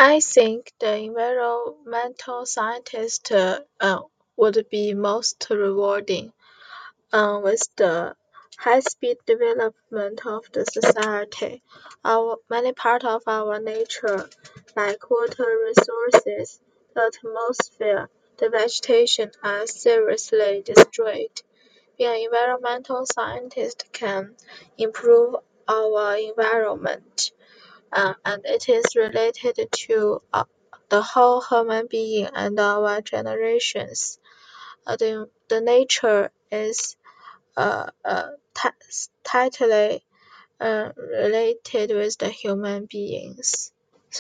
I think the environmental scientist would be most rewarding. With the high-speed development of the society, many parts of our nature, like water resources, the atmosphere, the vegetation, are seriously destroyed. Being an environmental scientist can improve our environment, and it is related to the whole human being and our generations. The nature is tightly related with the human beings.